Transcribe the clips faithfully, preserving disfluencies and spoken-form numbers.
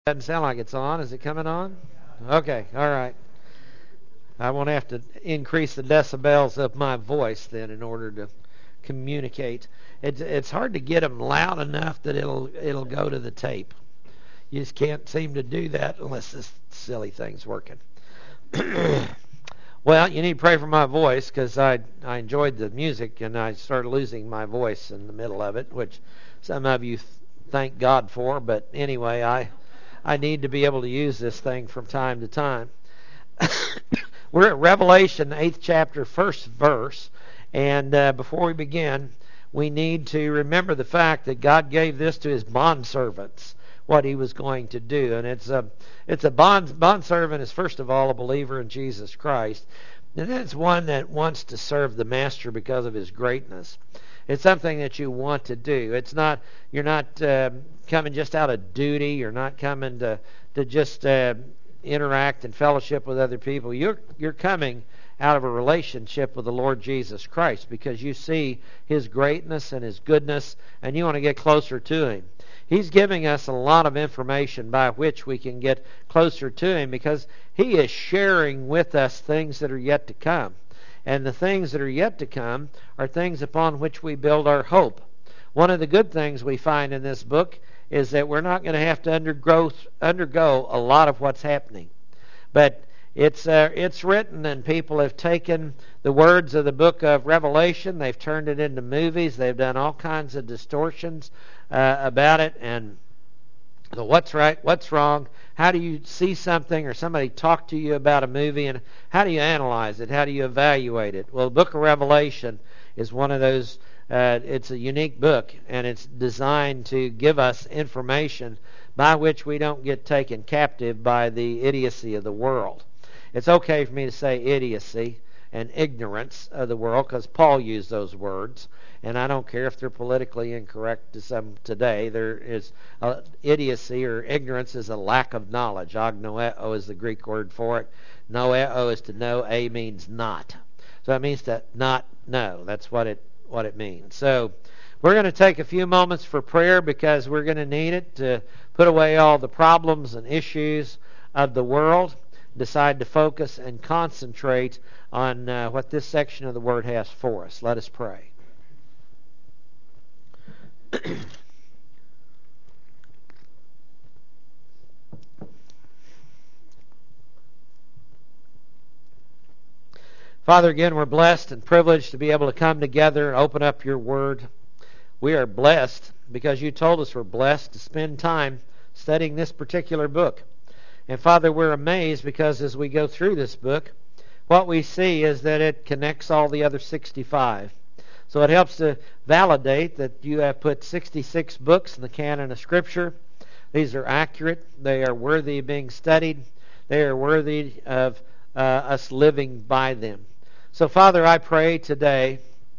Doesn't sound like it's on. Is it coming on? Okay, all right. I won't have to increase the decibels of my voice then in order to communicate. It's it's hard to get them loud enough that it'll it'll go to the tape. You just can't seem to do that unless this silly thing's working. Well, you need to pray for my voice because I I enjoyed the music and I started losing my voice in the middle of it, which some of you th- thank God for. But anyway, I I need to be able to use this thing from time to time. We're at Revelation, eighth chapter, first verse. And uh, before we begin, we need to remember the fact that God gave this to his bondservants, what he was going to do. And it's a, it's a bond, bondservant is, first of all, a believer in Jesus Christ. And then it's one that wants to serve the master because of his greatness. It's something that you want to do. It's not, you're not uh, coming just out of duty. You're not coming to, to just uh, interact and fellowship with other people. You're, you're coming out of a relationship with the Lord Jesus Christ because you see his greatness and his goodness and you want to get closer to him. He's giving us a lot of information by which we can get closer to him because he is sharing with us things that are yet to come. And the things that are yet to come are things upon which we build our hope. One of the good things we find in this book is that we're not going to have to undergo, undergo a lot of what's happening. But it's uh, it's written and people have taken the words of the book of Revelation, they've turned it into movies, they've done all kinds of distortions uh, about it, and so what's right, what's wrong, how do you see something or somebody talk to you about a movie, and how do you analyze it, how do you evaluate it? Well, the book of Revelation is one of those, uh, it's a unique book, and it's designed to give us information by which we don't get taken captive by the idiocy of the world. It's okay for me to say idiocy and ignorance of the world because Paul used those words. And I don't care if they're politically incorrect to some today. There is uh, idiocy or ignorance is a lack of knowledge. Agnoeo is the Greek word for it. Noeo is to know. A means not. So it means to not know. That's what it what it means. So we're going to take a few moments for prayer because we're going to need it to put away all the problems and issues of the world. Decide to focus and concentrate on uh, what this section of the Word has for us. Let us pray. Father, again, we're blessed and privileged to be able to come together and open up your Word. We are blessed because you told us we're blessed to spend time studying this particular book. And Father, we're amazed because as we go through this book, what we see is that it connects all the other sixty-five. So it helps to validate that you have put sixty-six books in the canon of Scripture. These are accurate. They are worthy of being studied. They are worthy of uh, us living by them. So, Father, I pray today,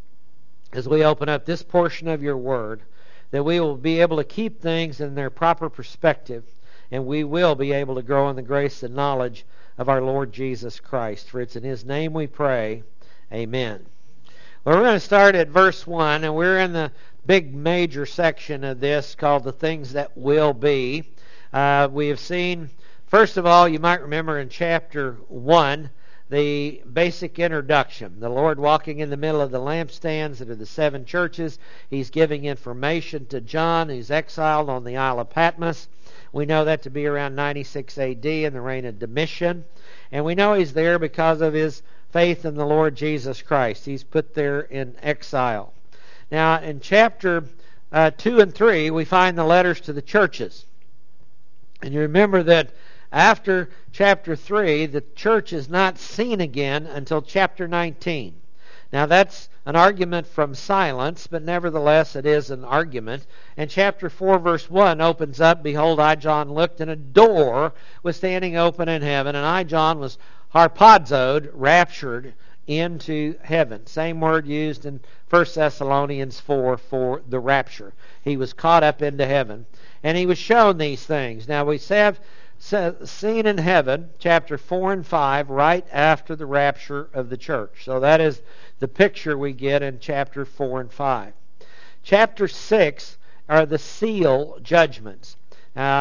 as we open up this portion of your Word, that we will be able to keep things in their proper perspective, and we will be able to grow in the grace and knowledge of our Lord Jesus Christ. For it's in his name we pray. Amen. Well, we're going to start at verse one, and we're in the big major section of this called the things that will be. Uh, we have seen, first of all, you might remember in chapter one, the basic introduction. The Lord walking in the middle of the lampstands that are the seven churches. He's giving information to John, who's exiled on the Isle of Patmos. We know that to be around ninety-six A D in the reign of Domitian. And we know he's there because of his faith in the Lord Jesus Christ. He's put there in exile. Now, in chapter uh, two and three, we find the letters to the churches. And you remember that after chapter three, the church is not seen again until chapter nineteen. Now, that's an argument from silence, but nevertheless it is an argument. And chapter four, verse one opens up, Behold, I, John, looked, and a door was standing open in heaven, and I, John, was harpazoed, raptured into heaven. Same word used in First Thessalonians four for the rapture. He was caught up into heaven, and he was shown these things. Now, we have seen in heaven, chapter four and five, right after the rapture of the church. So that is the picture we get in chapter four and five. Chapter six are the seal judgments. Uh,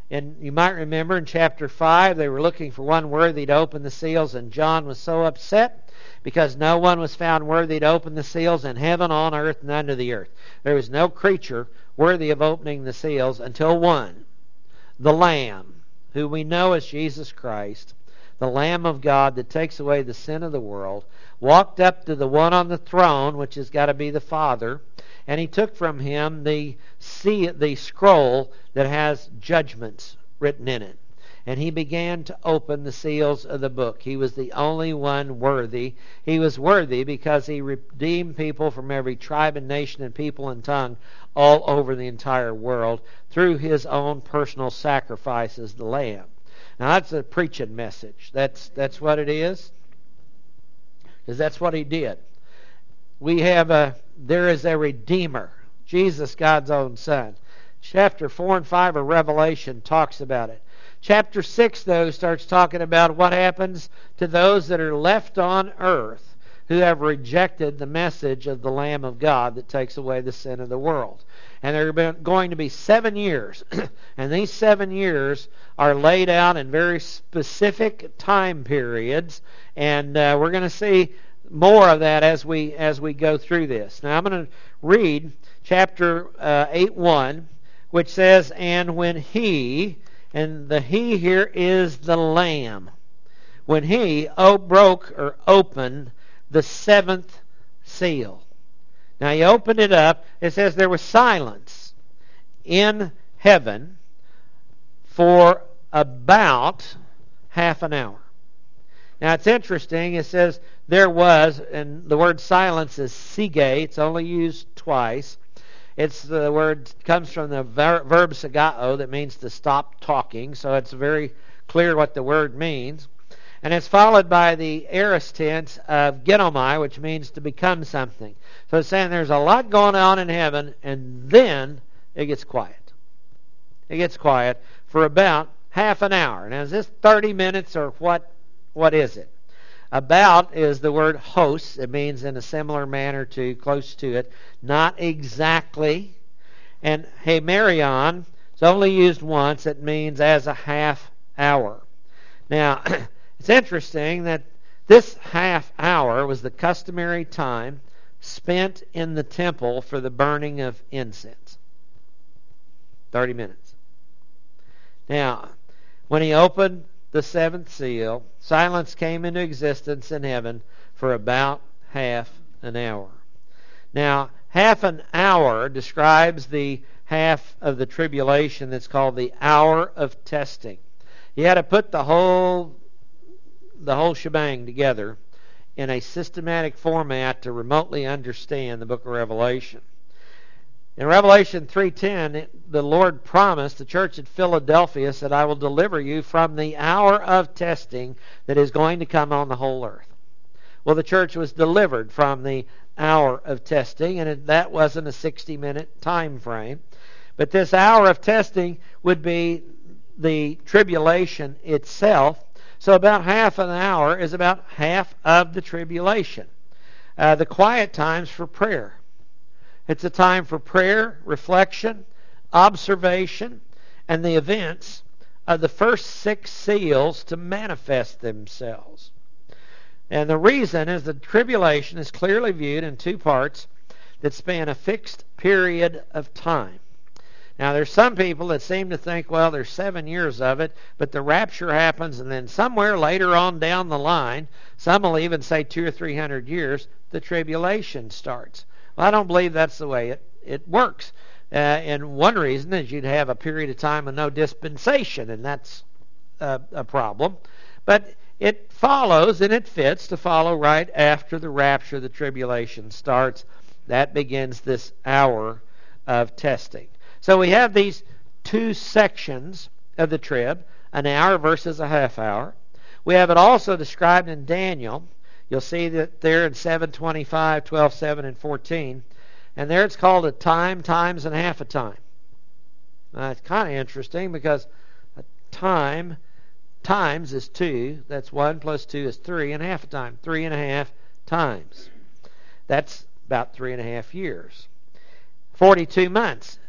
And you might remember in chapter five, they were looking for one worthy to open the seals, and John was so upset because no one was found worthy to open the seals in heaven, on earth, and under the earth. There was no creature worthy of opening the seals until one, the Lamb, who we know as Jesus Christ, the Lamb of God that takes away the sin of the world, walked up to the one on the throne, which has got to be the Father, and he took from him the see the scroll that has judgments written in it. And he began to open the seals of the book. He was the only one worthy. He was worthy because he redeemed people from every tribe and nation and people and tongue all over the entire world through his own personal sacrifice as the Lamb. Now that's a preaching message. That's that's what it is. Because that's what he did. We have a there is a Redeemer, Jesus, God's own Son. Chapter four and five of Revelation talks about it. Chapter six, though, starts talking about what happens to those that are left on earth who have rejected the message of the Lamb of God that takes away the sin of the world. And there are going to be seven years. And these seven years are laid out in very specific time periods. And uh, we're going to see more of that as we as we go through this. Now I'm going to read chapter uh, eight one, which says, "And when he," and the he here is the Lamb, "when he oh, broke or opened the seventh seal." Now he opened it up. It says there was silence in heaven for about half an hour. Now it's interesting. It says there was, and the word silence is sige. It's only used twice. It's the word comes from the ver- verb sagao, that means to stop talking. So it's very clear what the word means. And it's followed by the aorist tense of genomai, which means to become something. So it's saying there's a lot going on in heaven, and then it gets quiet. It gets quiet for about half an hour. Now, is this thirty minutes or what? What is it? About is the word hos. It means in a similar manner to, close to it. Not exactly. And hemerion is only used once. It means as a half hour. Now, it's interesting that this half hour was the customary time spent in the temple for the burning of incense. thirty minutes. Now, when he opened the seventh seal, silence came into existence in heaven for about half an hour. Now, half an hour describes the half of the tribulation that's called the hour of testing. You had to put the whole the whole shebang together in a systematic format to remotely understand the book of Revelation. In Revelation three ten, the Lord promised the church at Philadelphia, said, "I will deliver you from the hour of testing that is going to come on the whole earth." Well, the church was delivered from the hour of testing, and it, that wasn't a sixty-minute time frame. But this hour of testing would be the tribulation itself. So about half an hour is about half of the tribulation. Uh, the quiet times for prayer. It's a time for prayer, reflection, observation, and the events of the first six seals to manifest themselves. And the reason is the tribulation is clearly viewed in two parts that span a fixed period of time. Now, there's some people that seem to think, well, there's seven years of it, but the rapture happens, and then somewhere later on down the line, some will even say two or three hundred years, the tribulation starts. Well, I don't believe that's the way it, it works. Uh, and one reason is you'd have a period of time of no dispensation, and that's a, a problem. But it follows, and it fits to follow right after the rapture, the tribulation starts. That begins this hour of testing. So we have these two sections of the trib, an hour versus a half hour. We have it also described in Daniel. You'll see that there in seven twenty-five, twelve seven, and fourteen. And there it's called a time, times, and half a time. Now, it's kind of interesting because a time, times is two. That's one plus two is three, and half a time. Three and a half times. That's about three and a half years. forty-two months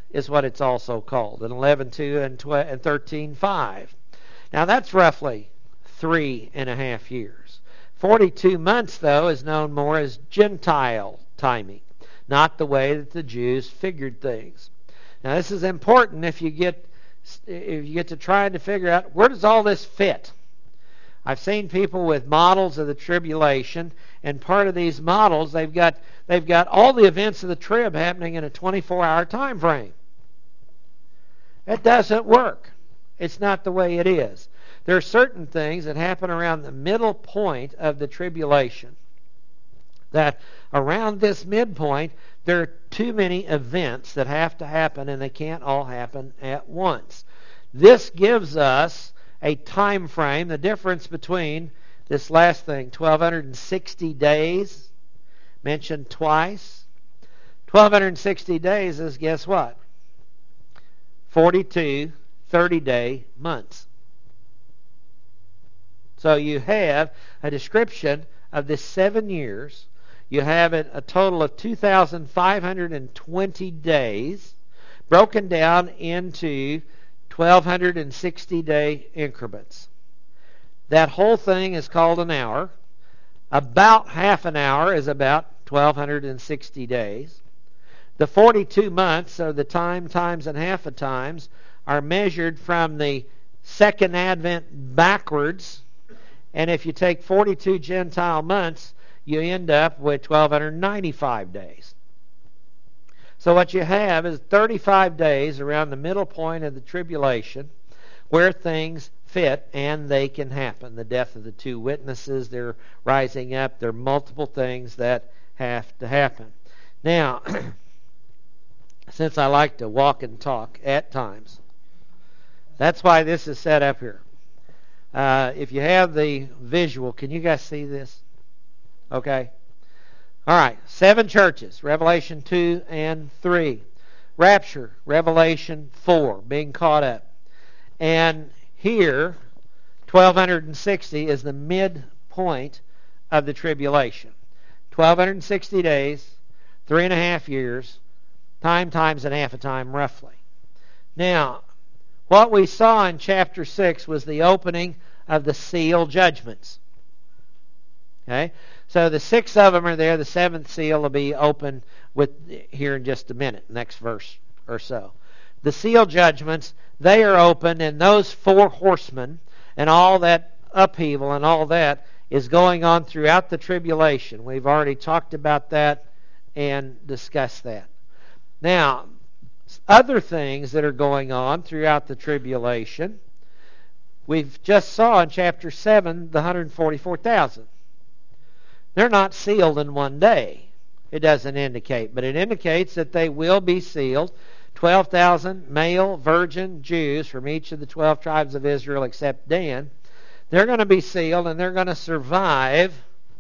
is what it's also called, and eleven two and thirteen five. Now that's roughly three and a half years. forty-two months, though, is known more as Gentile timing, not the way that the Jews figured things. Now this is important if you get if you get to trying to figure out where does all this fit. I've seen people with models of the tribulation, and part of these models they've got they've got all the events of the trib happening in a twenty-four hour time frame. That doesn't work. It's not the way it is. There are certain things that happen around the middle point of the tribulation. That around this midpoint, there are too many events that have to happen, and they can't all happen at once. This gives us a time frame, the difference between this last thing, twelve sixty days, mentioned twice. twelve sixty days is, guess what? forty-two thirty-day months. So you have a description of this seven years. You have a total of two thousand five hundred twenty days broken down into twelve sixty day increments. That whole thing is called an hour. About half an hour is about twelve sixty days. The forty-two months, or the time times and half a times, are measured from the second advent backwards. And if you take forty-two Gentile months, you end up with twelve ninety-five days. So what you have is thirty-five days around the middle point of the tribulation where things fit and they can happen. The death of the two witnesses, they're rising up. There are multiple things that have to happen. Now, since I like to walk and talk at times, that's why this is set up here. Uh, if you have the visual, can you guys see this? Okay. All right. Seven churches, Revelation two and three. Rapture, Revelation four, being caught up. And here, twelve sixty is the midpoint of the tribulation. twelve sixty days, three and a half years, time times and half a time roughly. Now, what we saw in chapter six was the opening of the seal judgments. Okay? So the six of them are there. The seventh seal will be open with here in just a minute, next verse or so. The seal judgments, they are open, and those four horsemen and all that upheaval and all that is going on throughout the tribulation. We've already talked about that and discussed that. Now, other things that are going on throughout the tribulation, we've just saw in chapter seven the one hundred forty-four thousand. They're not sealed in one day. It doesn't indicate, but it indicates that they will be sealed. twelve thousand male virgin Jews from each of the twelve tribes of Israel except Dan. They're going to be sealed, and they're going to survive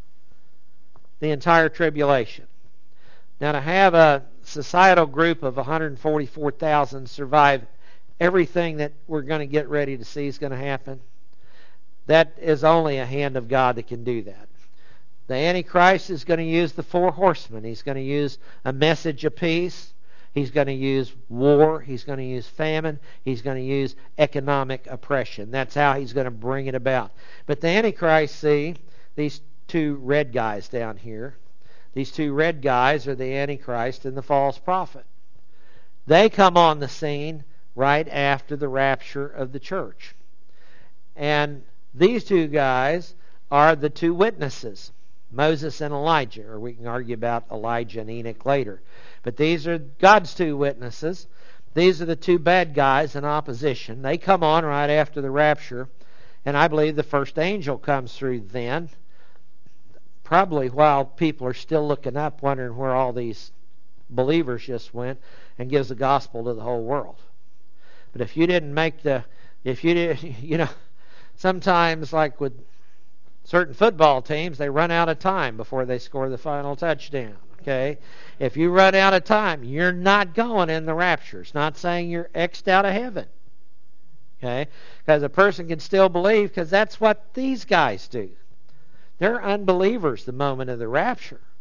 the entire tribulation. Now, to have a societal group of one hundred forty-four thousand survive everything that we're going to get ready to see is going to happen, that is only a hand of God that can do that. The Antichrist is going to use the four horsemen. He's going to use a message of peace. He's going to use war. He's going to use famine. He's going to use economic oppression. That's how he's going to bring it about. But the Antichrist, see, these two red guys down here, these two red guys are the Antichrist and the false prophet. They come on the scene right after the rapture of the church. And these two guys are the two witnesses, Moses and Elijah, or we can argue about Elijah and Enoch later. But these are God's two witnesses. These are the two bad guys in opposition. They come on right after the rapture, and I believe the first angel comes through then, probably while people are still looking up, wondering where all these believers just went, and gives the gospel to the whole world. But if you didn't make the, if you did, you know, sometimes like with certain football teams, they run out of time before they score the final touchdown. Okay? If you run out of time, you're not going in the rapture. It's not saying you're X'd out of heaven. Okay? Because a person can still believe, because that's what these guys do. They're unbelievers the moment of the rapture.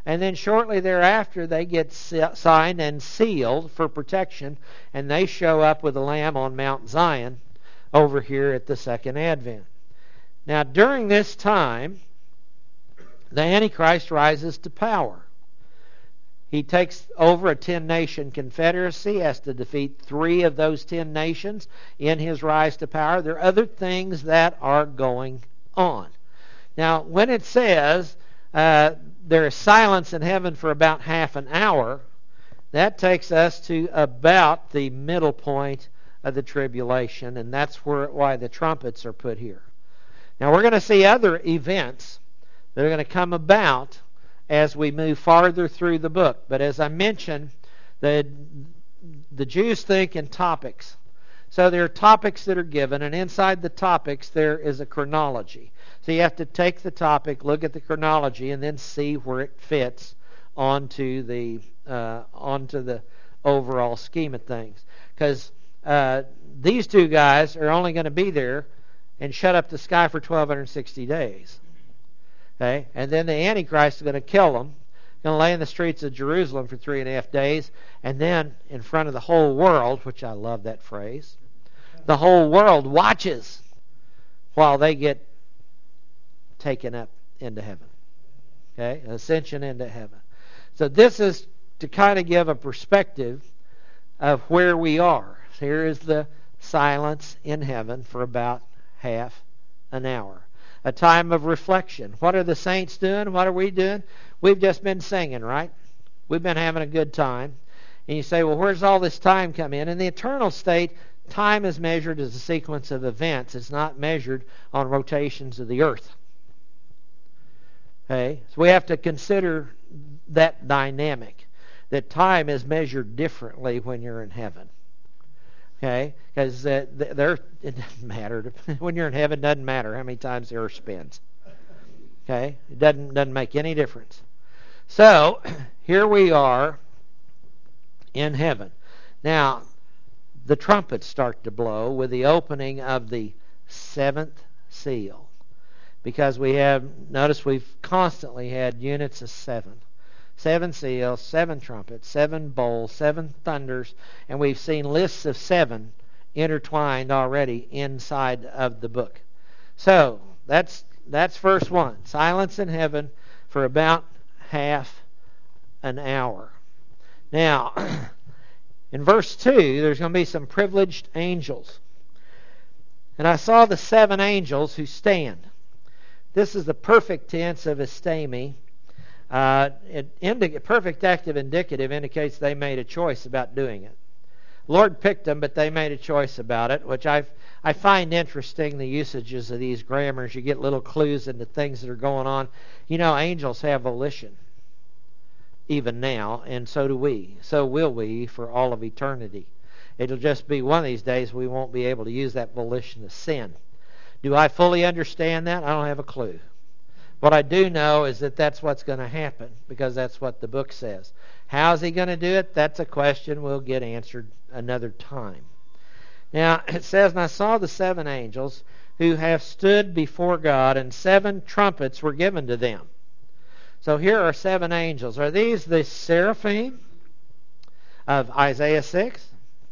And then shortly thereafter, they get signed and sealed for protection, and they show up with the Lamb on Mount Zion over here at the second advent. Now, during this time, the Antichrist rises to power. He takes over a ten-nation confederacy, has to defeat three of those ten nations in his rise to power. There are other things that are going on. Now, when it says uh, there is silence in heaven for about half an hour, that takes us to about the middle point of the tribulation, and that's where why the trumpets are put here. Now, we're going to see other events that are going to come about as we move farther through the book. But as I mentioned, the, the Jews think in topics. So there are topics that are given, and inside the topics there is a chronology. So you have to take the topic, look at the chronology, and then see where it fits onto the uh, onto the overall scheme of things. Because uh, these two guys are only going to be there and shut up the sky for twelve sixty days. Okay? And then the Antichrist is going to kill them, going to lay in the streets of Jerusalem for three and a half days, and then in front of the whole world, which I love that phrase, the whole world watches while they get taken up into heaven. Okay? Ascension into heaven. So this is to kind of give a perspective of where we are. So here is the silence in heaven for about half an hour. A time of reflection. What are the saints doing? What are we doing? We've just been singing, right? We've been having a good time. And you say, well, where's all this time come in? In the eternal state, time is measured as a sequence of events. It's not measured on rotations of the earth. Okay? So we have to consider that dynamic, that time is measured differently when you're in heaven. Okay? Because uh, there, it doesn't matter. When you're in heaven, it doesn't matter how many times the earth spins. Okay? It doesn't, doesn't make any difference. So, here we are in heaven. Now, the trumpets start to blow with the opening of the seventh seal. Because we have, notice we've constantly had units of seven. Seven seals, seven trumpets, seven bowls, seven thunders, and we've seen lists of seven intertwined already inside of the book. So, that's that's verse one. Silence in heaven for about half an hour. Now, in verse two, there's going to be some privileged angels. And I saw the seven angels who stand. This is the perfect tense of estemi. Uh, it indi- perfect active indicative indicates they made a choice about doing it. Lord picked them, but they made a choice about it, which I I find interesting, the usages of these grammars. You get little clues into things that are going on. You know, angels have volition, even now, and so do we. So will we for all of eternity. It'll just be one of these days we won't be able to use that volition to sin. Do I fully understand that? I don't have a clue. What I do know is that that's what's going to happen, because that's what the book says. How's he going to do it? That's a question we'll get answered another time. Now, it says, and I saw the seven angels who have stood before God, and seven trumpets were given to them. So here are seven angels. Are these the seraphim of Isaiah six?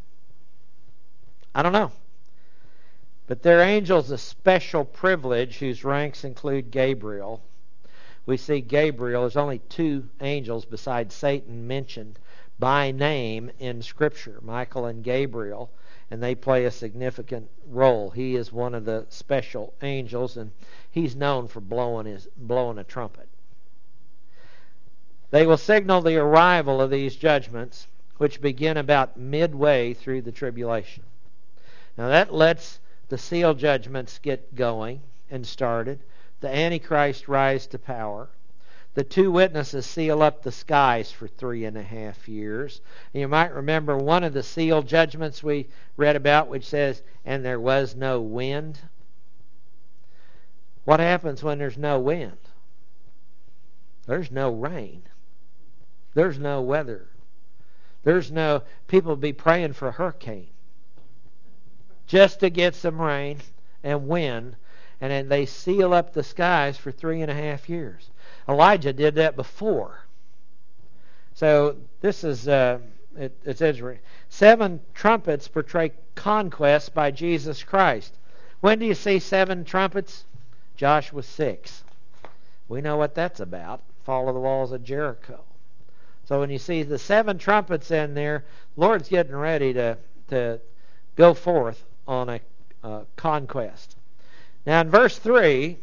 I don't know. But they're angels of special privilege whose ranks include Gabriel. We see Gabriel, there's only two angels besides Satan mentioned by name in Scripture, Michael and Gabriel, and they play a significant role. He is one of the special angels, and he's known for blowing his blowing a trumpet. They will signal the arrival of these judgments, which begin about midway through the tribulation. Now that lets the seal judgments get going and started. The Antichrist rise to power. The two witnesses seal up the skies for three and a half years. And you might remember one of the seal judgments we read about, which says, and there was no wind. What happens when there's no wind? There's no rain. There's no weather. There's no, people be praying for a hurricane just to get some rain and wind, and then they seal up the skies for three and a half years. Elijah did that before. So this is, uh, it, it says, seven trumpets portray conquest by Jesus Christ. When do you see seven trumpets? Joshua six. We know what that's about. Fall of the walls of Jericho. So when you see the seven trumpets in there, the Lord's getting ready to, to go forth on a uh, conquest. Now in verse three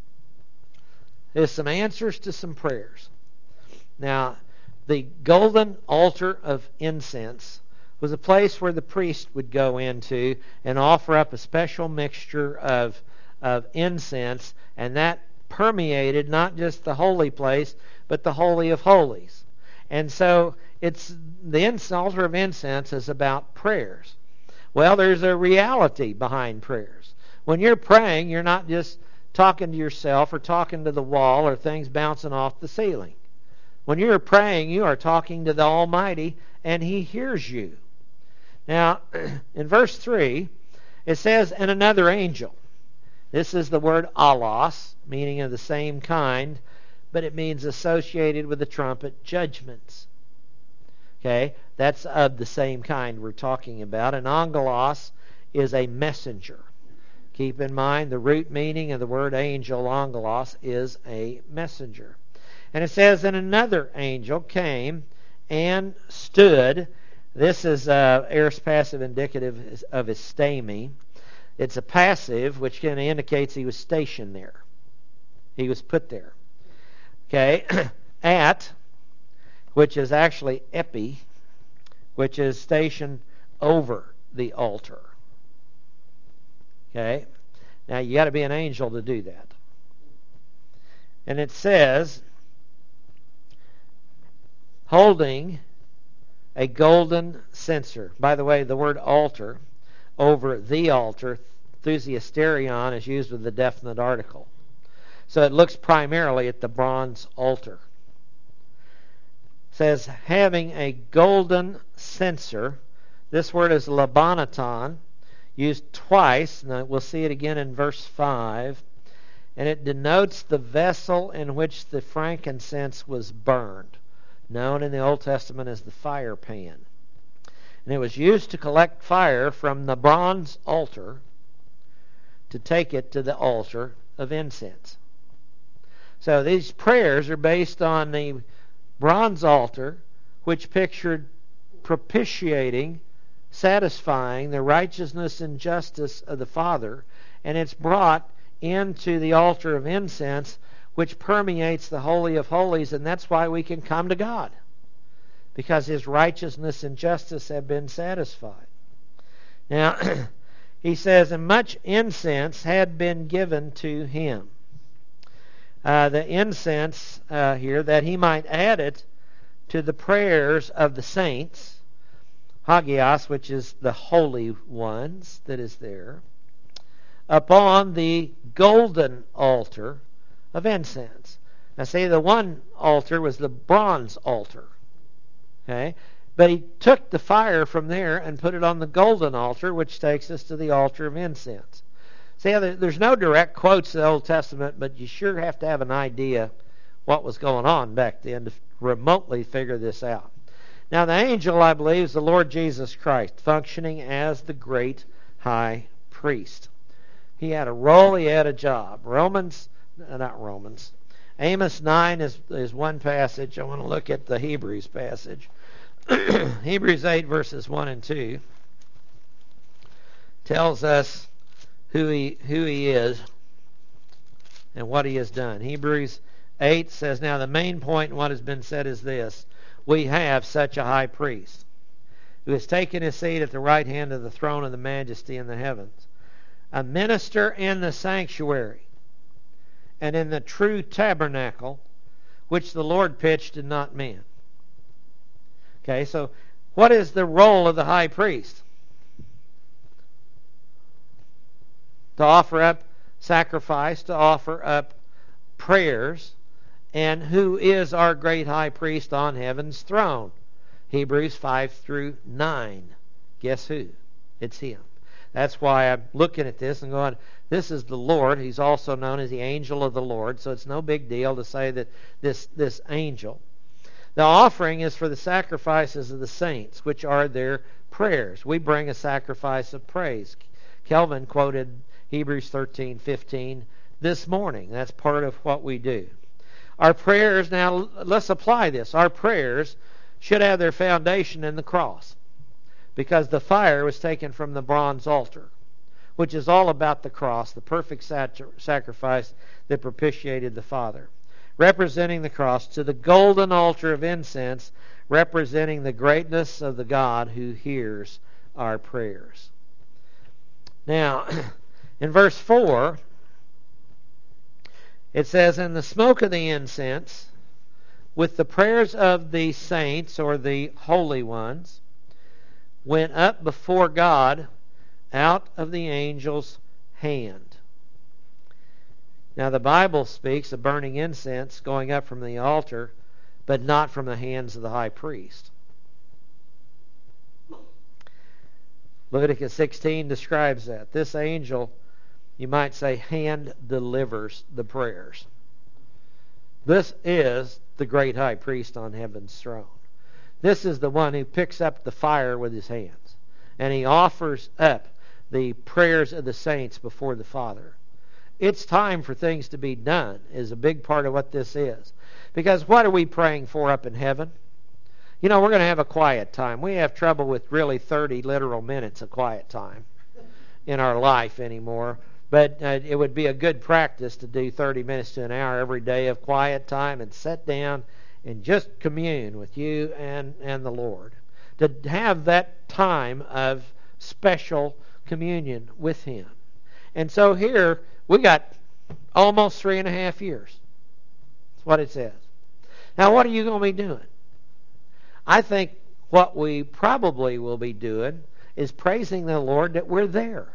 is some answers to some prayers. Now, the golden altar of incense was a place where the priest would go into and offer up a special mixture of, of incense, and that permeated not just the holy place, but the Holy of Holies. And so it's the altar of incense is about prayers. Well, there's a reality behind prayers. When you're praying, you're not just talking to yourself or talking to the wall or things bouncing off the ceiling. When you're praying, you are talking to the Almighty, and He hears you. Now, in verse three, it says, and another angel. This is the word alos, meaning of the same kind, but it means associated with the trumpet judgments. Okay, that's of the same kind we're talking about. And angelos is a messenger. Keep in mind the root meaning of the word angel, angelos, is a messenger. And it says, and another angel came and stood. This is uh, aorist passive indicative of istemi. It's a passive, which kind of indicates he was stationed there. He was put there. Okay, at, which is actually epi, which is stationed over the altar. Okay, now you got to be an angel to do that. And it says, holding a golden censer. By the way, the word altar, over the altar, thusiasterion, is used with the definite article. So it looks primarily at the bronze altar. It says, having a golden censer. This word is labonaton, used twice. Now we'll see it again in verse five. And it denotes the vessel in which the frankincense was burned, known in the Old Testament as the fire pan. And it was used to collect fire from the bronze altar to take it to the altar of incense. So these prayers are based on the bronze altar, which pictured propitiating, satisfying the righteousness and justice of the Father, and it's brought into the altar of incense, which permeates the Holy of Holies, and that's why we can come to God, because His righteousness and justice have been satisfied. Now, he says, and much incense had been given to Him. Uh, the incense uh, here, that He might add it to the prayers of the saints, hagios, which is the holy ones that is there, upon the golden altar of incense. Now see, the one altar was the bronze altar. Okay? But he took the fire from there and put it on the golden altar, which takes us to the altar of incense. See, there's no direct quotes in the Old Testament, but you sure have to have an idea what was going on back then to remotely figure this out. Now the angel, I believe, is the Lord Jesus Christ, functioning as the great high priest. He had a role, he had a job. Romans, not Romans, Amos nine is, is one passage. I want to look at the Hebrews passage. Hebrews eight verses one and two tells us who he who he is and what he has done. Hebrews eight says, now the main point in what has been said is this: we have such a high priest who has taken his seat at the right hand of the throne of the majesty in the heavens, a minister in the sanctuary and in the true tabernacle which the Lord pitched and not man. Okay, so what is the role of the high priest? To offer up sacrifice, to offer up prayers. And who is our great high priest on heaven's throne? Hebrews five through nine. Guess who? It's Him. That's why I'm looking at this and going, this is the Lord. He's also known as the angel of the Lord. So it's no big deal to say that this, this angel. The offering is for the sacrifices of the saints, which are their prayers. We bring a sacrifice of praise. Kelvin quoted Hebrews thirteen fifteen this morning. That's part of what we do. Our prayers, now let's apply this. Our prayers should have their foundation in the cross, because the fire was taken from the bronze altar, which is all about the cross, the perfect sacrifice that propitiated the Father, representing the cross, to the golden altar of incense, representing the greatness of the God who hears our prayers. Now, in verse four, it says, "And the smoke of the incense, with the prayers of the saints," or the holy ones, "went up before God out of the angel's hand." Now the Bible speaks of burning incense going up from the altar, but not from the hands of the high priest. Leviticus sixteen describes that. This angel, you might say, hand delivers the prayers. This is the great high priest on heaven's throne. This is the one who picks up the fire with his hands, and he offers up the prayers of the saints before the Father. It's time for things to be done is a big part of what this is. Because what are we praying for up in heaven? You know, we're going to have a quiet time. We have trouble with really thirty literal minutes of quiet time in our life anymore. But uh, it would be a good practice to do thirty minutes to an hour every day of quiet time and sit down and just commune with you and, and the Lord. To have that time of special communion with Him. And so here we got almost three and a half years. That's what it says. Now what are you going to be doing? I think what we probably will be doing is praising the Lord that we're there.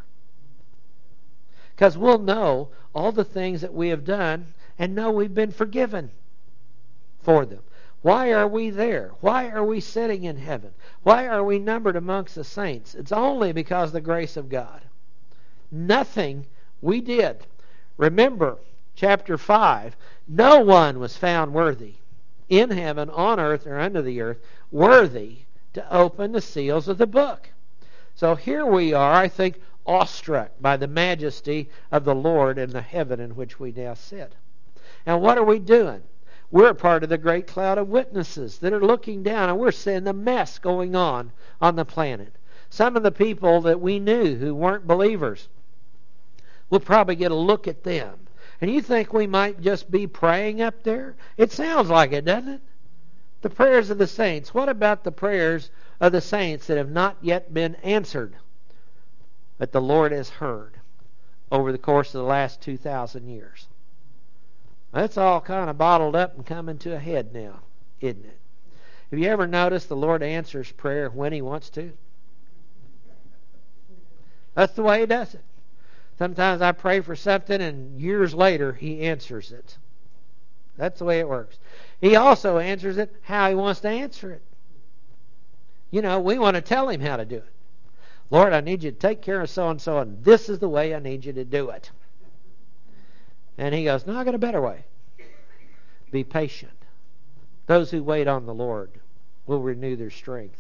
Because we'll know all the things that we have done and know we've been forgiven for them. Why are we there? Why are we sitting in heaven? Why are we numbered amongst the saints? It's only because of the grace of God. Nothing we did. Remember, chapter five, no one was found worthy in heaven, on earth, or under the earth, worthy to open the seals of the book. So here we are, I think, awestruck by the majesty of the Lord and the heaven in which we now sit. And what are we doing? We're a part of the great cloud of witnesses that are looking down, and we're seeing the mess going on on the planet. Some of the people that we knew who weren't believers, we'll probably get a look at them. And you think we might just be praying up there? It sounds like it, doesn't it? The prayers of the saints. What about the prayers of the saints that have not yet been answered, but the Lord has heard over the course of the last two thousand years? That's all kind of bottled up and coming to a head now, isn't it? Have you ever noticed the Lord answers prayer when He wants to? That's the way He does it. Sometimes I pray for something and years later He answers it. That's the way it works. He also answers it how He wants to answer it. You know, we want to tell Him how to do it. Lord, I need you to take care of so-and-so, and this is the way I need you to do it. And He goes, no, I got a better way. Be patient. Those who wait on the Lord will renew their strength.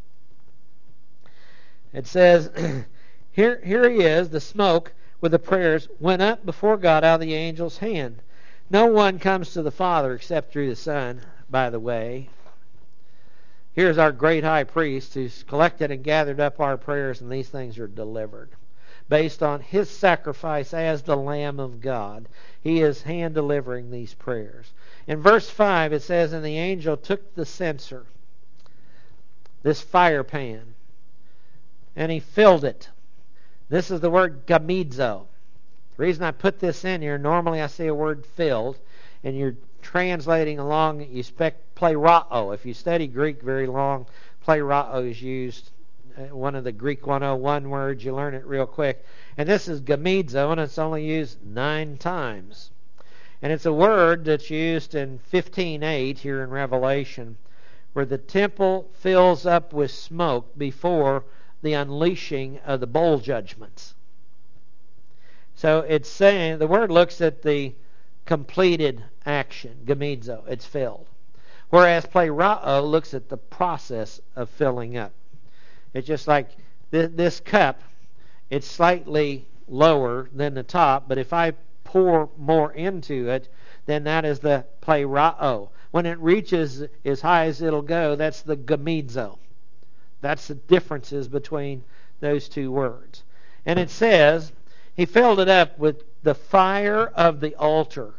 It says, here, here He is, the smoke with the prayers went up before God out of the angel's hand. No one comes to the Father except through the Son, by the way. Here's our great high priest who's collected and gathered up our prayers, and these things are delivered. Based on His sacrifice as the Lamb of God, He is hand delivering these prayers. In verse five it says, and the angel took the censer, this fire pan, and he filled it. This is the word gamizo. The reason I put this in here, normally I say a word filled, and you're translating along, you spec plerao. If you study Greek very long, plerao is used, one of the Greek one oh one words. You learn it real quick. And this is gamizo, and it's only used nine times. And it's a word that's used in fifteen eight here in Revelation, where the temple fills up with smoke before the unleashing of the bowl judgments. So it's saying, the word looks at the completed action, gamizo, it's filled. Whereas plerao looks at the process of filling up. It's just like th- this cup, it's slightly lower than the top, but if I pour more into it, then that is the plerao. When it reaches as high as it'll go, that's the gamizo. That's the differences between those two words. And it says, he filled it up with the fire of the altar.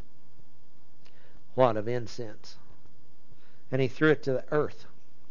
What of incense? And he threw it to the earth.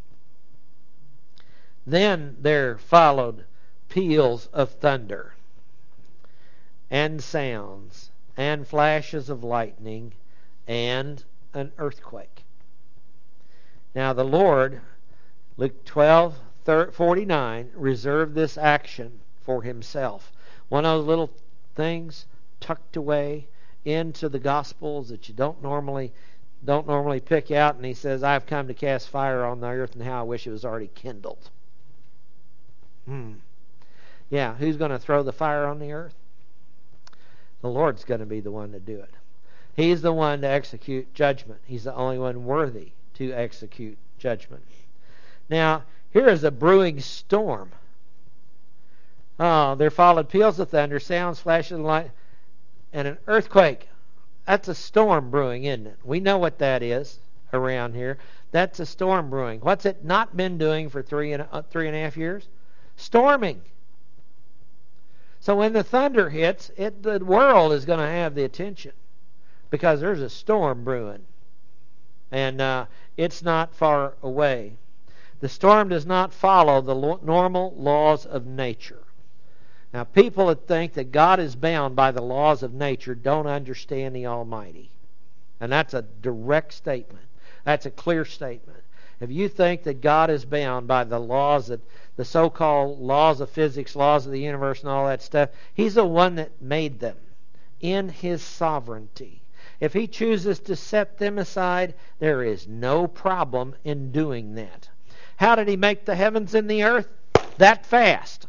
Then there followed peals of thunder, and sounds, and flashes of lightning, and an earthquake. Now the Lord, Luke twelve forty-nine, reserved this action for himself. One of those little things tucked away into the Gospels that you don't normally don't normally pick out, and he says, I've come to cast fire on the earth, and how I wish it was already kindled. Hmm. Yeah, who's going to throw the fire on the earth? The Lord's going to be the one to do it. He's the one to execute judgment. He's the only one worthy to execute judgment. Now, here is a brewing storm. Oh, there followed peals of thunder, sounds, flashes of light, and an earthquake. That's a storm brewing, isn't it? We know what that is around here. That's a storm brewing. What's it not been doing for three and uh, three and a half years? Storming. So when the thunder hits, it, the world is going to have the attention because there's a storm brewing, and uh, it's not far away. The storm does not follow the lo- normal laws of nature. Now, people that think that God is bound by the laws of nature don't understand the Almighty. And that's a direct statement. That's a clear statement. If you think that God is bound by the laws, that the so-called laws of physics, laws of the universe, and all that stuff, He's the one that made them in His sovereignty. If He chooses to set them aside, there is no problem in doing that. How did He make the heavens and the earth? That fast.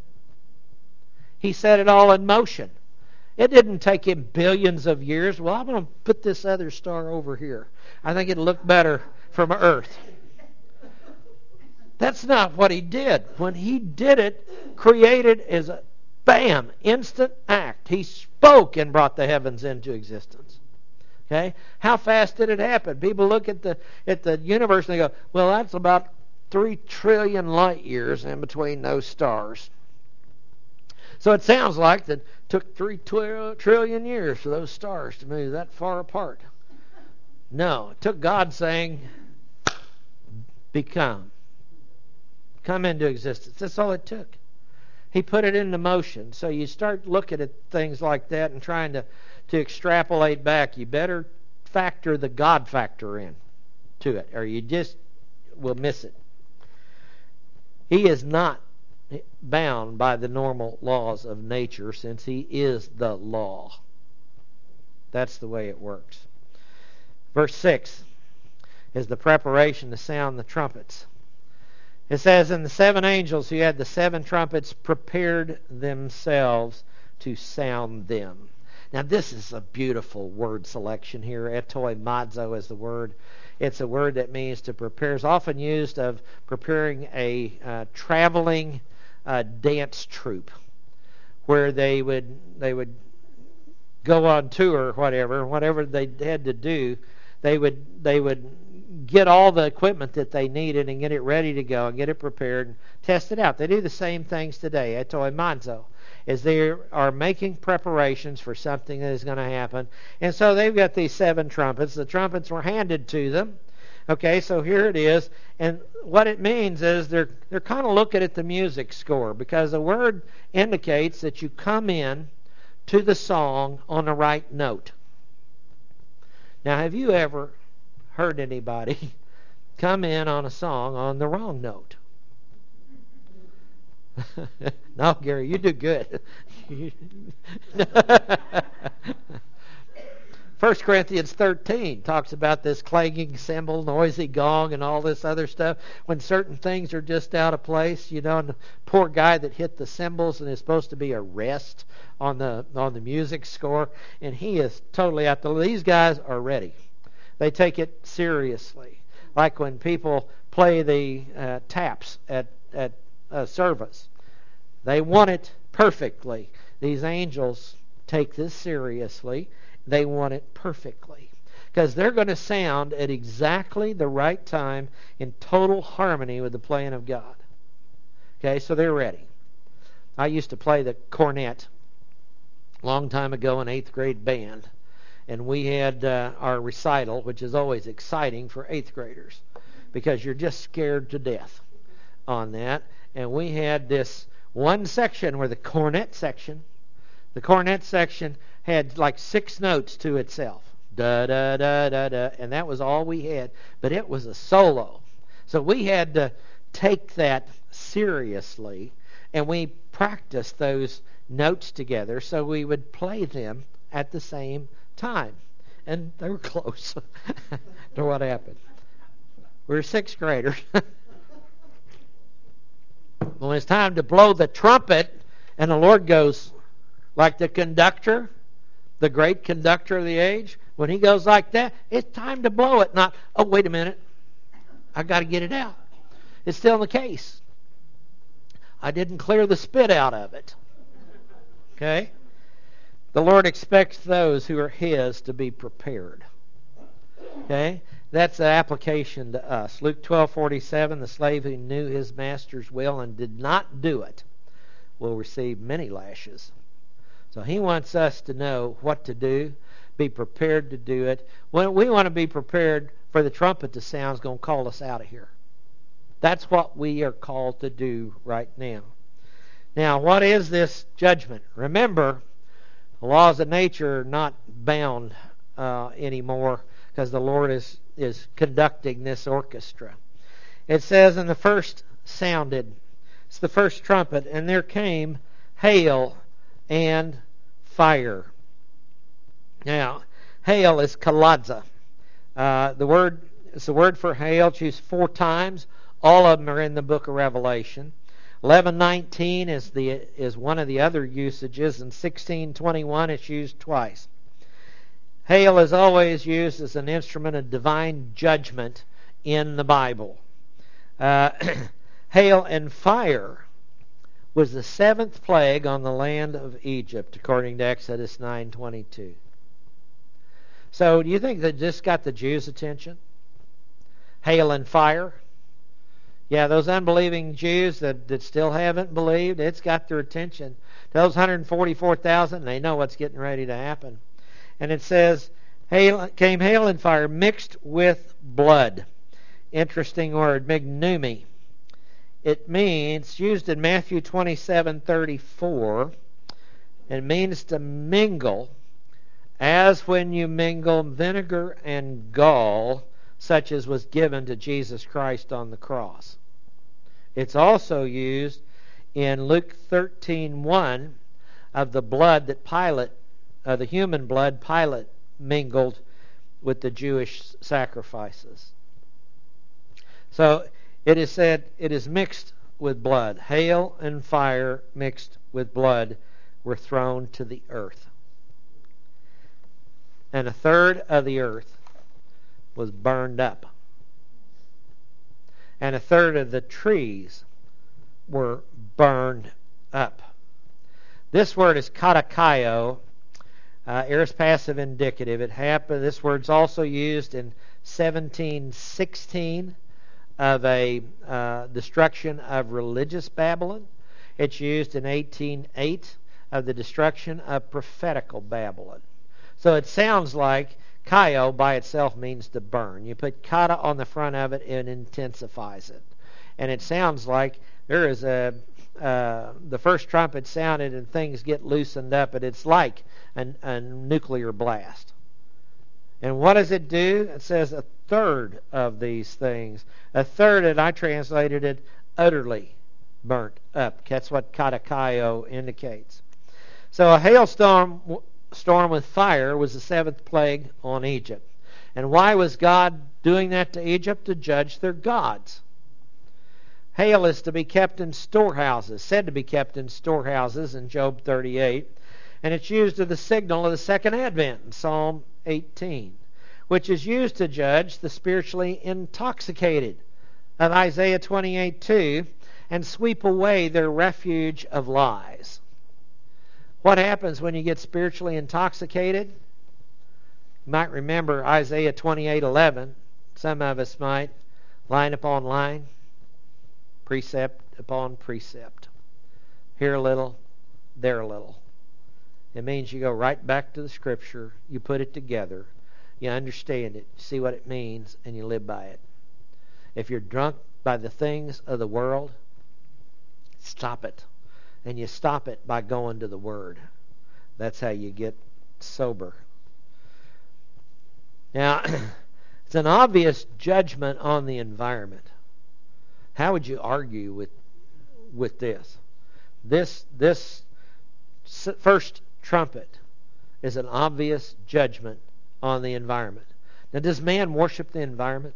He set it all in motion. It didn't take Him billions of years. Well, I'm going to put this other star over here. I think it'll look better from Earth. That's not what He did. When He did it, created as a bam, instant act. He spoke and brought the heavens into existence. Okay? How fast did it happen? People look at the at the universe and they go, well, that's about three trillion light years in between those stars. So it sounds like that it took three trillion years for those stars to move that far apart. No, it took God saying, become. Come into existence. That's all it took. He put it into motion. So you start looking at things like that and trying to, to extrapolate back. You better factor the God factor in to it, or you just will miss it. He is not bound by the normal laws of nature, since He is the law. That's the way it works. Verse six is the preparation to sound the trumpets. It says, and the seven angels who had the seven trumpets prepared themselves to sound them. Now this is a beautiful word selection here. Etoimazo is the word. It's a word that means to prepare. It's often used of preparing a uh, traveling uh, dance troupe, where they would they would go on tour or whatever, whatever they had to do, they would they would get all the equipment that they needed and get it ready to go and get it prepared and test it out. They do the same things today. Etoimazo, as they are making preparations for something that is going to happen. And so they've got these seven trumpets. The trumpets were handed to them. Okay, so here it is. And what it means is they're they're kind of looking at the music score, because the word indicates that you come in to the song on the right note. Now, have you ever heard anybody come in on a song on the wrong note? No, Gary, you do good. First Corinthians thirteen talks about this clanging cymbal, noisy gong, and all this other stuff. When certain things are just out of place, you know, and the poor guy that hit the cymbals and is supposed to be a rest on the on the music score, and he is totally out. The, these guys are ready. They take it seriously. Like when people play the uh, taps at, at a service. They want it perfectly. These angels take this seriously. They want it perfectly. Because they're going to sound at exactly the right time in total harmony with the plan of God. Okay, so they're ready. I used to play the cornet a long time ago in eighth grade band. And we had uh, our recital, which is always exciting for eighth graders. Because you're just scared to death on that. And we had this one section where the cornet section, the cornet section had like six notes to itself. Da, da, da, da, da. And that was all we had. But it was a solo. So we had to take that seriously. And we practiced those notes together so we would play them at the same time. And they were close to what happened. We were sixth graders. When it's time to blow the trumpet, and the Lord goes, like the conductor, the great conductor of the age, when he goes like that, it's time to blow it. Not, oh, wait a minute. I got to get it out. It's still in the case. I didn't clear the spit out of it. Okay? The Lord expects those who are His to be prepared. Okay? That's the application to us. Luke twelve forty-seven, the slave who knew his master's will and did not do it will receive many lashes. So He wants us to know what to do, be prepared to do it. When we want to be prepared for the trumpet to sound, is going to call us out of here. That's what we are called to do right now. Now, what is this judgment? Remember, the laws of nature are not bound uh, anymore because the Lord is, is conducting this orchestra. It says, and the first sounded, it's the first trumpet, and there came hail and fire. Now, hail is kaladza. Uh, the word it's the word for hail. It's used four times. All of them are in the book of Revelation. eleven nineteen is the is one of the other usages, and sixteen twenty-one it's used twice. Hail is always used as an instrument of divine judgment in the Bible. Uh, hail and fire was the seventh plague on the land of Egypt, according to Exodus nine twenty-two. So, do you think that this got the Jews' attention? Hail and fire? Yeah, those unbelieving Jews that, that still haven't believed, it's got their attention. Those one hundred forty-four thousand, they know what's getting ready to happen. And it says, hail, came hail and fire mixed with blood. Interesting word, mignumi. It means, used in Matthew twenty-seven thirty-four, it means to mingle, as when you mingle vinegar and gall, such as was given to Jesus Christ on the cross. It's also used in Luke thirteen one of the blood that Pilate, uh, the human blood Pilate mingled with the Jewish sacrifices. So it is said it is mixed with blood. Hail and fire mixed with blood were thrown to the earth. And a third of the earth was burned up. And a third of the trees were burned up. This word is katakaio, uh, aorist passive indicative. It happened. This word's also used in seventeen sixteen of a uh, destruction of religious Babylon. It's used in eighteen eight of the destruction of prophetical Babylon. So it sounds like kaio by itself means to burn. You put kata on the front of it, it intensifies it. And it sounds like there is a, uh, the first trumpet sounded and things get loosened up, and it's like an, a nuclear blast. And what does it do? It says a third of these things. A third, and I translated it, utterly burnt up. That's what katakaio indicates. So a hailstorm storm with fire was the seventh plague on Egypt. And why was God doing that to Egypt? To judge their gods. Hail is to be kept in storehouses, said to be kept in storehouses in Job thirty-eight. And it's used as the signal of the second advent in Psalm eighteen, which is used to judge the spiritually intoxicated of Isaiah twenty-eight two, and sweep away their refuge of lies. What happens when you get spiritually intoxicated? You might remember Isaiah twenty-eight eleven. Some of us might. Line upon line, precept upon precept. Here a little, there a little. It means you go right back to the Scripture, you put it together, you understand it, see what it means, and you live by it. If you're drunk by the things of the world, stop it. And you stop it by going to the Word. That's how you get sober. Now, it's an obvious judgment on the environment. How would you argue with with this? This this first trumpet is an obvious judgment on the environment. Now, does man worship the environment?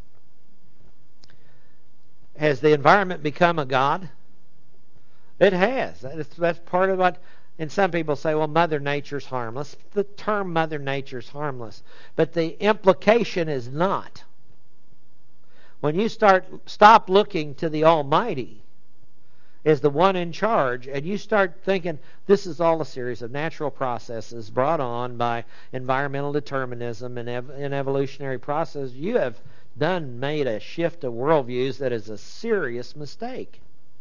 Has the environment become a god? It has. That's, that's part of what, and some people say, well, Mother Nature's harmless. The term Mother Nature's harmless. But the implication is not. When you start stop looking to the Almighty as the one in charge, and you start thinking this is all a series of natural processes brought on by environmental determinism and, ev- and evolutionary process, you have done made a shift of worldviews that is a serious mistake.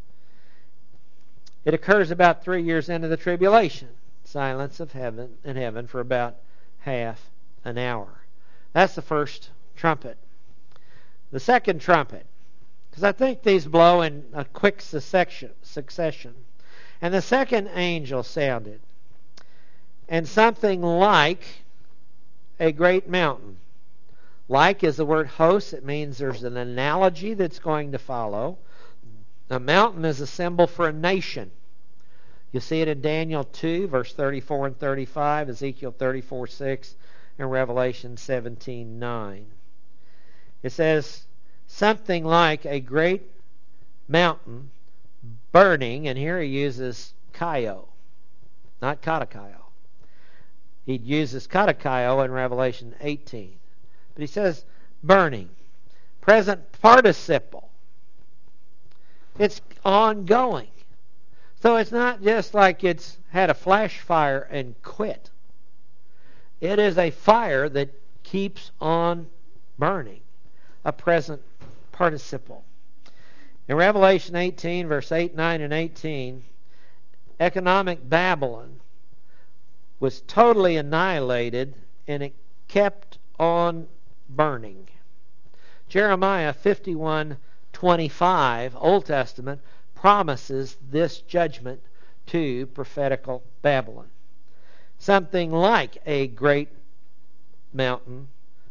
It occurs about three years into the tribulation. Silence of heaven in heaven for about half an hour. That's the first trumpet. The second trumpet, because I think these blow in a quick succession. And the second angel sounded, and something like a great mountain. Like is the word host. It means there's an analogy that's going to follow. A mountain is a symbol for a nation. You see it in Daniel two, verse thirty-four and thirty-five, Ezekiel thirty-four six, and Revelation seventeen nine. It says, something like a great mountain burning, and here he uses kaio, not katakaio. He uses katakaio in Revelation eighteen. But he says burning. Present participle. It's ongoing. So it's not just like it's had a flash fire and quit. It is a fire that keeps on burning. A present participle. In Revelation eighteen, verse eight, nine, and eighteen, economic Babylon was totally annihilated and it kept on burning. Jeremiah fifty-one twenty-five, Old Testament, promises this judgment to prophetical Babylon. Something like a great mountain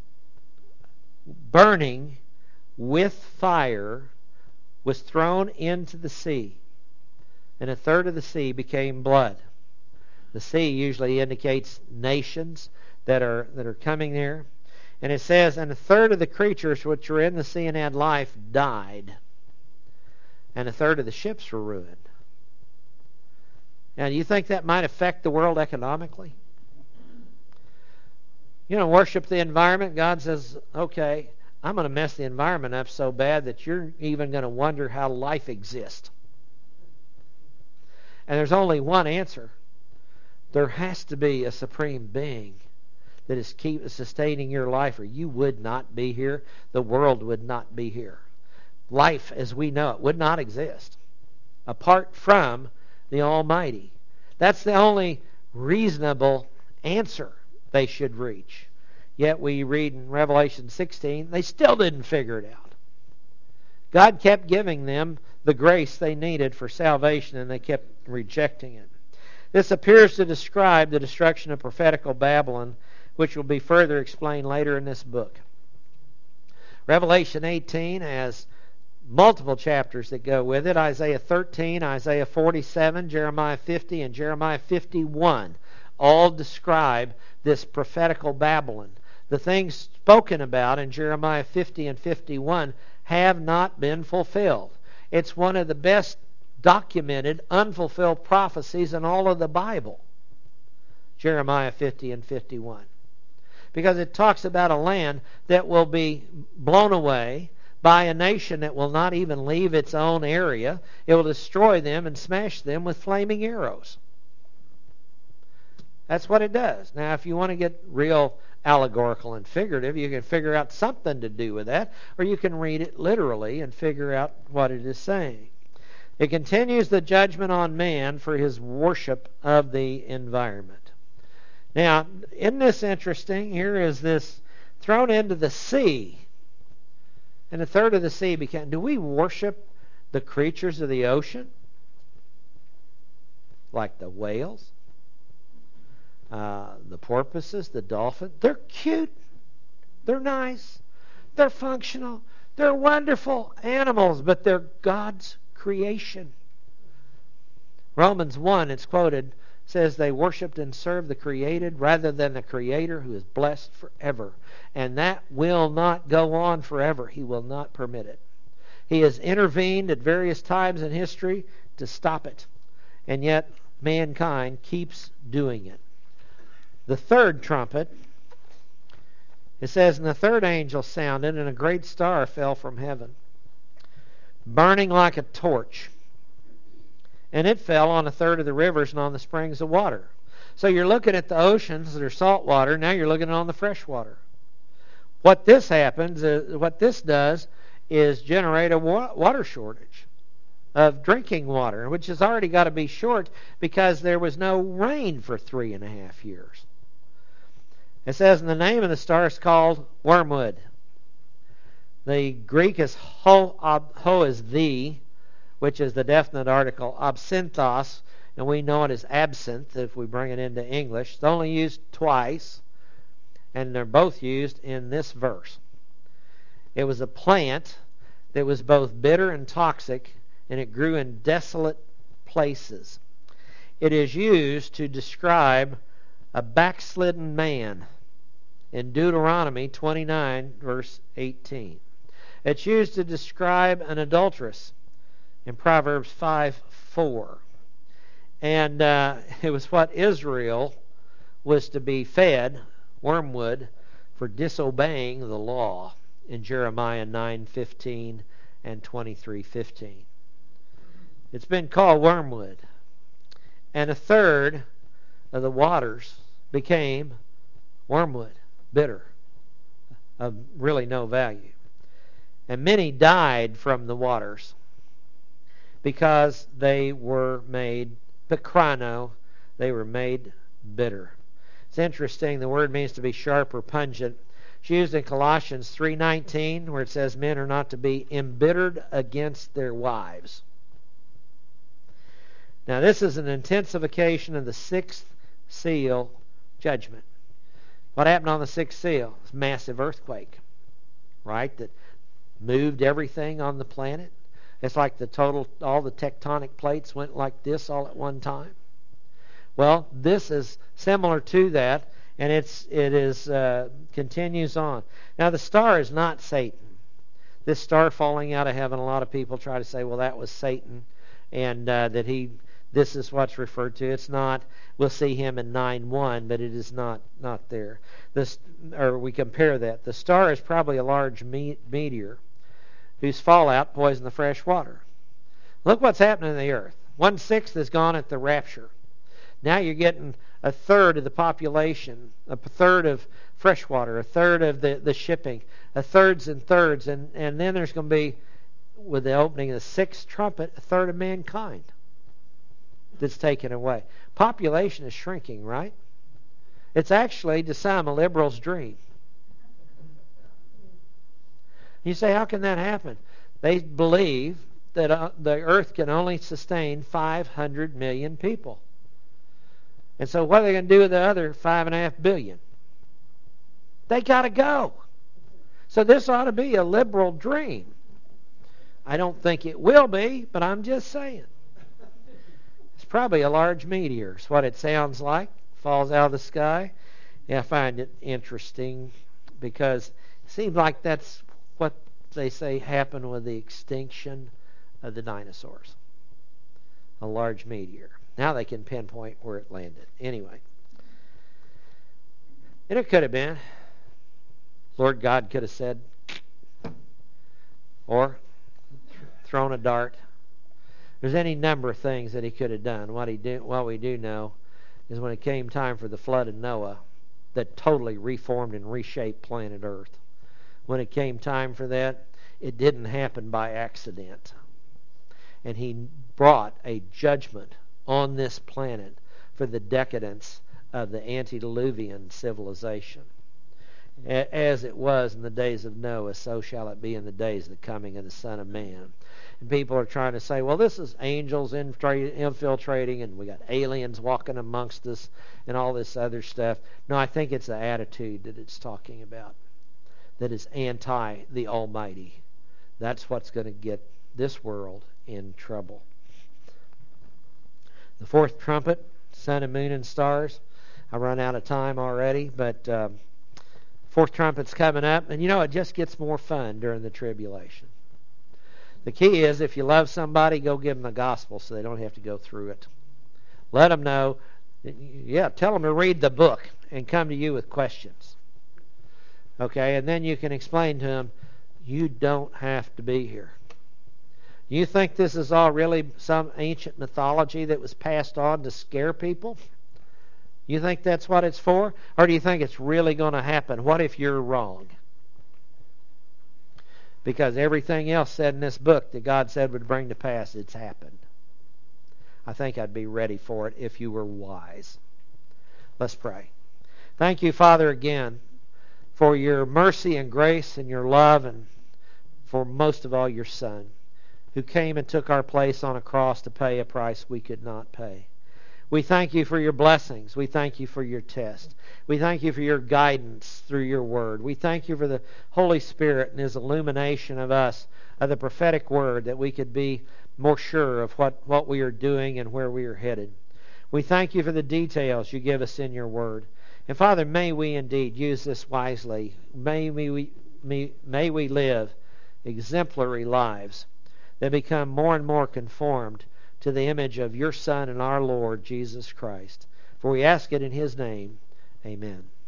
burning with fire was thrown into the sea, and a third of the sea became blood. The sea usually indicates nations that are that are coming there. And it says, and a third of the creatures which were in the sea and had life died. And a third of the ships were ruined. Now, do you think that might affect the world economically? You know, worship the environment. God says, okay, I'm going to mess the environment up so bad that you're even going to wonder how life exists. And there's only one answer. There has to be a supreme being that is keep sustaining your life, or you would not be here. The world would not be here. Life as we know it would not exist apart from the Almighty. That's the only reasonable answer they should reach. Yet we read in Revelation sixteen, they still didn't figure it out. God kept giving them the grace they needed for salvation, and they kept rejecting it. This appears to describe the destruction of prophetical Babylon, which will be further explained later in this book. Revelation eighteen has multiple chapters that go with it. Isaiah thirteen, Isaiah forty-seven, Jeremiah fifty, and Jeremiah fifty-one all describe this prophetical Babylon. The things spoken about in Jeremiah fifty and fifty-one have not been fulfilled. It's one of the best documented unfulfilled prophecies in all of the Bible. Jeremiah fifty and fifty-one. because it talks about a land that will be blown away by a nation that will not even leave its own area. It will destroy them and smash them with flaming arrows. That's what it does. Now, if you want to get real allegorical and figurative, you can figure out something to do with that, or you can read it literally and figure out what it is saying. It continues the judgment on man for his worship of the environment. Now, isn't this interesting? Here is this thrown into the sea, and a third of the sea became. Do we worship the creatures of the ocean? Like the whales, uh, the porpoises, the dolphin. They're cute. They're nice. They're functional. They're wonderful animals, but they're God's creation. Romans one, it's quoted, says they worshiped and served the created rather than the Creator who is blessed forever. And that will not go on forever. He will not permit it. He has intervened at various times in history to stop it. And yet mankind keeps doing it. The third trumpet, it says, and the third angel sounded, and a great star fell from heaven, burning like a torch. And it fell on a third of the rivers and on the springs of water. So you're looking at the oceans that are salt water. Now you're looking on the fresh water. What this happens, is, what this does, is generate a water shortage of drinking water, which has already got to be short because there was no rain for three and a half years. It says, and the name of the star is called wormwood. The Greek is ho, ob, ho is the, which is the definite article, absinthos, and we know it as absinthe if we bring it into English. It's only used twice, and they're both used in this verse. It was a plant that was both bitter and toxic, and it grew in desolate places. It is used to describe a backslidden man in Deuteronomy twenty-nine, verse eighteen. It's used to describe an adulteress in Proverbs five four. And uh, it was what Israel was to be fed, wormwood, for disobeying the law in Jeremiah nine fifteen and twenty-three fifteen. It's been called wormwood. And a third of the waters became wormwood, bitter, of really no value. And many died from the waters because they were made pikrano, they were made bitter. It's interesting, the word means to be sharp or pungent. It's used in Colossians three nineteen, where it says men are not to be embittered against their wives. Now this is an intensification of the sixth seal judgment. What happened on the sixth seal? It's a massive earthquake, right? That moved everything on the planet. It's like the total, all the tectonic plates went like this all at one time. Well, this is similar to that, and it's it is uh, continues on. Now the star is not Satan. This star falling out of heaven, a lot of people try to say, well, that was Satan, and uh, that he. This is what's referred to. It's not. We'll see him in nine one, but it is not not there. This, or we compare that. The star is probably a large me- meteor whose fallout poisoned the fresh water. Look what's happening in the earth. One sixth is gone at the rapture. Now you're getting a third of the population, a third of fresh water, a third of the, the shipping, a thirds and thirds, and, and then there's going to be, with the opening of the sixth trumpet, a third of mankind that's taken away. Population is shrinking, right? It's actually, to some, a liberal's dream. You say, how can that happen? They believe that uh, the earth can only sustain five hundred million people. And so what are they going to do with the other five and a half billion? They got to go. So this ought to be a liberal dream. I don't think it will be, but I'm just saying. It's probably a large meteor. It's what it sounds like. Falls out of the sky. Yeah, I find it interesting because it seems like that's what they say happened with the extinction of the dinosaurs. A large meteor. Now they can pinpoint where it landed. Anyway. And it could have been. Lord God could have said, or thrown a dart. There's any number of things that he could have done. What he do, what we do know is when it came time for the flood of Noah, that totally reformed and reshaped planet Earth. When it came time for that, it didn't happen by accident. And he brought a judgment on this planet for the decadence of the antediluvian civilization. As it was in the days of Noah, so shall it be in the days of the coming of the Son of Man. And people are trying to say, well, this is angels infiltrating, and we got aliens walking amongst us, and all this other stuff. No, I think it's the attitude that it's talking about that is anti the Almighty. That's what's going to get this world in trouble. The fourth trumpet, sun and moon and stars. I run out of time already, but uh, fourth trumpet's coming up, and you know, it just gets more fun during the tribulation. The key is, if you love somebody, go give them the gospel so they don't have to go through it. Let them know. Yeah, tell them to read the book and come to you with questions. Okay, and then you can explain to them, you don't have to be here. You think this is all really some ancient mythology that was passed on to scare people? You think that's what it's for? Or do you think it's really going to happen? What if you're wrong? Because everything else said in this book that God said would bring to pass, it's happened. I think I'd be ready for it if you were wise. Let's pray. Thank you, Father, again, for your mercy and grace and your love, and for most of all your Son, who came and took our place on a cross to pay a price we could not pay. We thank you for your blessings. We thank you for your test. We thank you for your guidance through your word. We thank you for the Holy Spirit and his illumination of us, of the prophetic word, that we could be more sure of what, what we are doing and where we are headed. We thank you for the details you give us in your word. And Father, may we indeed use this wisely. May we, may, may we live exemplary lives that become more and more conformed to the image of your Son and our Lord, Jesus Christ. For we ask it in his name. Amen.